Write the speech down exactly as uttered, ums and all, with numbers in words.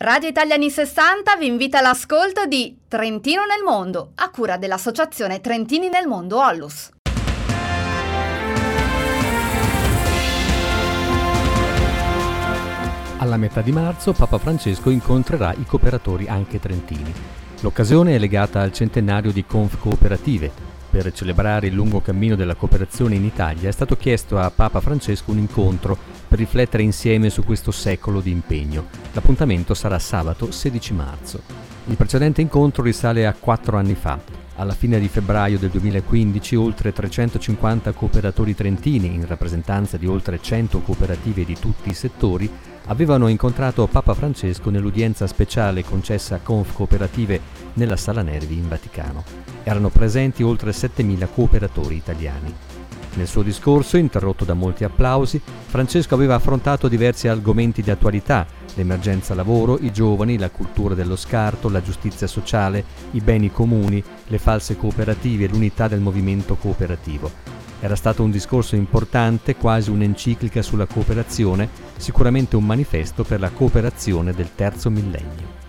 Radio Italia anni sessanta vi invita all'ascolto di Trentino nel mondo, a cura dell'associazione Trentini nel mondo Ollus. Alla metà di marzo Papa Francesco incontrerà i cooperatori anche trentini. L'occasione è legata al centenario di Confcooperative. Per celebrare il lungo cammino della cooperazione in Italia è stato chiesto a Papa Francesco un incontro per riflettere insieme su questo secolo di impegno. L'appuntamento sarà sabato sedici marzo. Il precedente incontro risale a quattro anni fa. Alla fine di febbraio del duemilaquindici oltre trecentocinquanta cooperatori trentini, in rappresentanza di oltre cento cooperative di tutti i settori, avevano incontrato Papa Francesco nell'udienza speciale concessa a Confcooperative nella Sala Nervi in Vaticano. Erano presenti oltre settemila cooperatori italiani. Nel suo discorso, interrotto da molti applausi, Francesco aveva affrontato diversi argomenti di attualità: l'emergenza lavoro, i giovani, la cultura dello scarto, la giustizia sociale, i beni comuni, le false cooperative e l'unità del movimento cooperativo. Era stato un discorso importante, quasi un'enciclica sulla cooperazione, sicuramente un manifesto per la cooperazione del terzo millennio.